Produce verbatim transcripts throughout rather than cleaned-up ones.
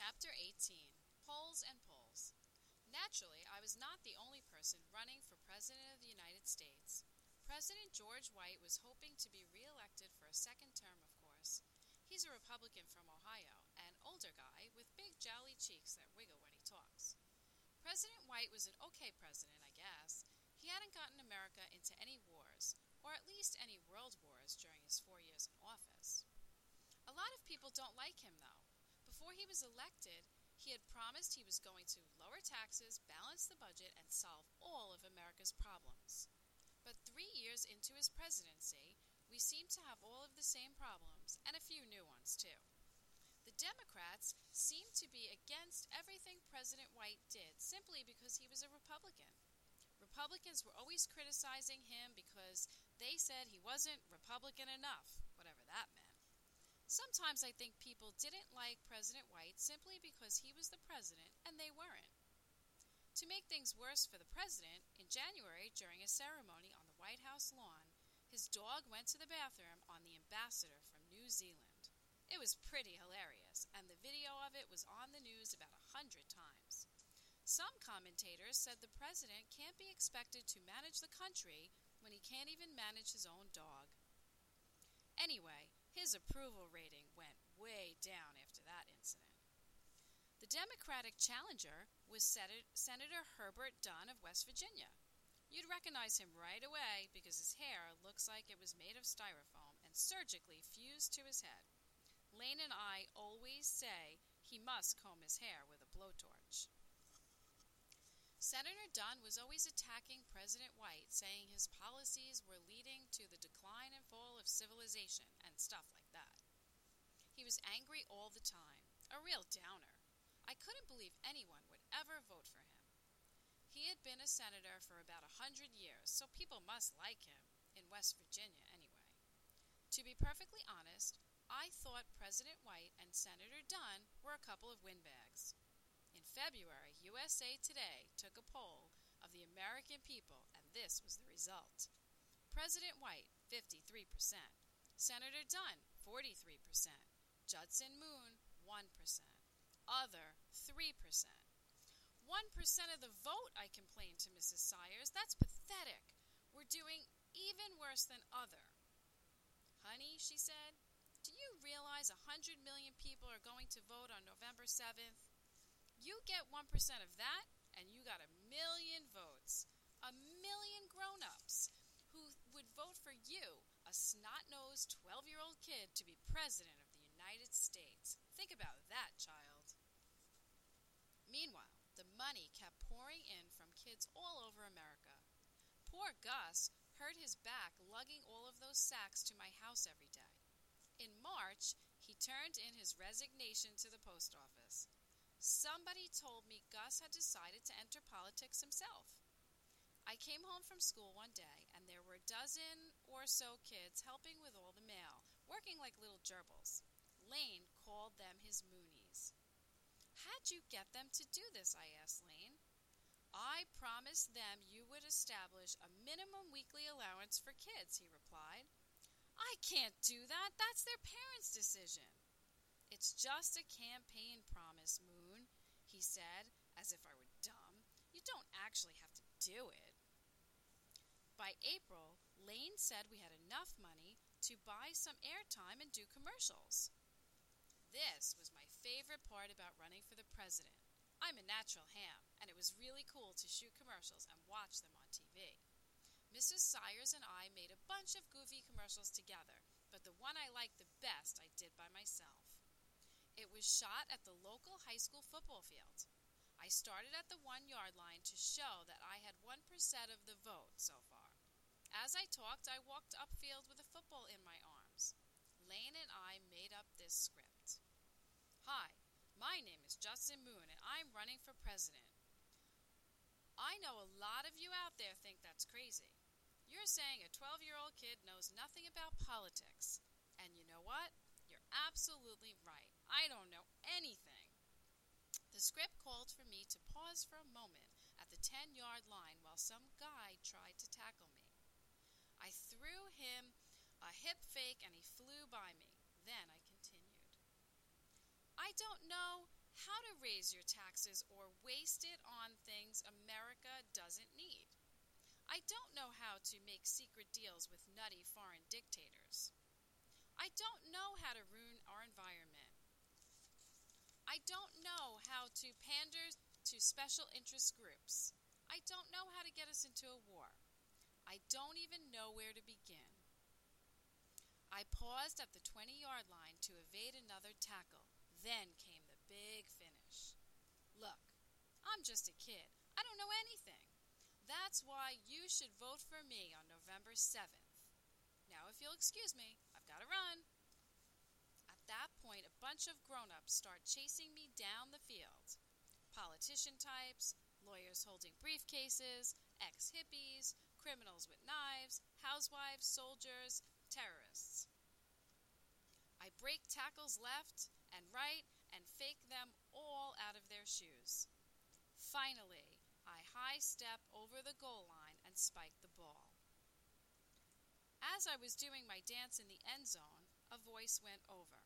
Chapter eighteen, Polls and Polls. Naturally, I was not the only person running for President of the United States. President George White was hoping to be re-elected for a second term, of course. He's a Republican from Ohio, an older guy with big jowly cheeks that wiggle when he talks. President White was an okay president, I guess. He hadn't gotten America into any wars, or at least any world wars during his four years in office. A lot of people don't like him, though. Before he was elected, he had promised he was going to lower taxes, balance the budget, and solve all of America's problems. But three years into his presidency, we seem to have all of the same problems, and a few new ones, too. The Democrats seemed to be against everything President White did simply because he was a Republican. Republicans were always criticizing him because they said he wasn't Republican enough, whatever that meant. Sometimes I think people didn't like President White simply because he was the president and they weren't. To make things worse for the president, in January, during a ceremony on the White House lawn, his dog went to the bathroom on the ambassador from New Zealand. It was pretty hilarious, and the video of it was on the news about a hundred times. Some commentators said the president can't be expected to manage the country when he can't even manage his own dog. Anyway, his approval rating went way down after that incident. The Democratic challenger was Senator Herbert Dunn of West Virginia. You'd recognize him right away because his hair looks like it was made of styrofoam and surgically fused to his head. Lane and I always say he must comb his hair with a blowtorch. Senator Dunn was always attacking President White, saying his policies were leading to the decline and fall of civilization and stuff like that. He was angry all the time, a real downer. I couldn't believe anyone would ever vote for him. He had been a senator for about a hundred years, so people must like him, in West Virginia anyway. To be perfectly honest, I thought President White and Senator Dunn were a couple of windbags. In February, U S A Today took a poll of the American people, and this was the result. President White, fifty-three percent. Senator Dunn, forty-three percent. Judson Moon, one percent. Other, three percent. one percent of the vote, I complained to Missus Sayers. That's pathetic. We're doing even worse than other. Honey, she said, do you realize a hundred million people are going to vote on November seventh? You get one percent of that, and you got a million votes. A million grown-ups who would vote for you, a snot-nosed twelve-year-old kid, to be president of the United States. Think about that, child. Meanwhile, the money kept pouring in from kids all over America. Poor Gus hurt his back lugging all of those sacks to my house every day. In March, he turned in his resignation to the post office. Somebody told me Gus had decided to enter politics himself. I came home from school one day, and there were a dozen or so kids helping with all the mail, working like little gerbils. Lane called them his Moonies. How'd you get them to do this, I asked Lane. I promised them you would establish a minimum weekly allowance for kids, he replied. I can't do that. That's their parents' decision. It's just a campaign promise, Moon, he said, as if I were dumb. You don't actually have to do it. By April, Lane said we had enough money to buy some airtime and do commercials. This was my favorite part about running for the president. I'm a natural ham, and it was really cool to shoot commercials and watch them on T V. Missus Sayers and I made a bunch of goofy commercials together, but the one I liked the best I did by myself. It was shot at the local high school football field. I started at the one-yard line to show that I had one percent of the vote so far. As I talked, I walked upfield with a football in my arms. Lane and I made up this script. Hi, my name is Justin Moon, and I'm running for president. I know a lot of you out there think that's crazy. You're saying a twelve-year-old kid knows nothing about politics. And you know what? You're absolutely right. I don't know anything. The script called for me to pause for a moment at the ten-yard line while some guy tried to tackle me. I threw him a hip fake and he flew by me. Then I continued. I don't know how to raise your taxes or waste it on things America doesn't need. I don't know how to make secret deals with nutty foreign dictators. I don't know how to ruin our environment. I don't know how to pander to special interest groups. I don't know how to get us into a war. I don't even know where to begin. I paused at the twenty-yard line to evade another tackle. Then came the big finish. Look, I'm just a kid. I don't know anything. That's why you should vote for me on November seventh. Now, if you'll excuse me, I've got to run. At that point, a bunch of grown-ups start chasing me down the field. Politician types, lawyers holding briefcases, ex-hippies, criminals with knives, housewives, soldiers, terrorists. I break tackles left and right and fake them all out of their shoes. Finally, I high step over the goal line and spike the ball. As I was doing my dance in the end zone, a voice went over.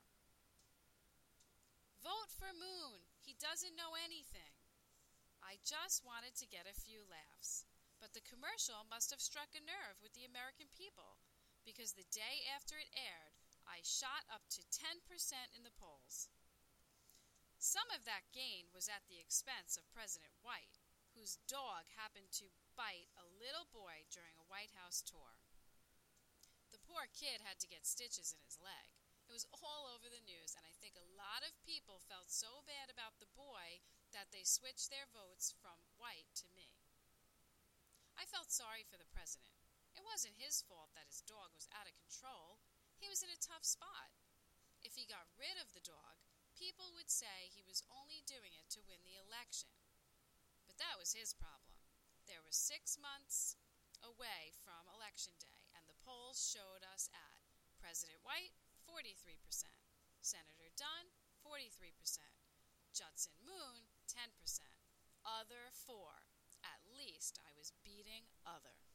Vote for Moon. He doesn't know anything. I just wanted to get a few laughs, but the commercial must have struck a nerve with the American people, because the day after it aired, I shot up to ten percent in the polls. Some of that gain was at the expense of President White, whose dog happened to bite a little boy during a White House tour. The poor kid had to get stitches in his leg. It was all over the news, and I think a lot of people felt so bad about the boy that they switched their votes from White to me. I felt sorry for the president. It wasn't his fault that his dog was out of control. He was in a tough spot. If he got rid of the dog, people would say he was only doing it to win the election. But that was his problem. There were six months away from Election Day, and the polls showed us at President White, forty-three percent, Senator Dunn, forty-three percent, Judson Moon, ten percent, other four. At least I was beating other.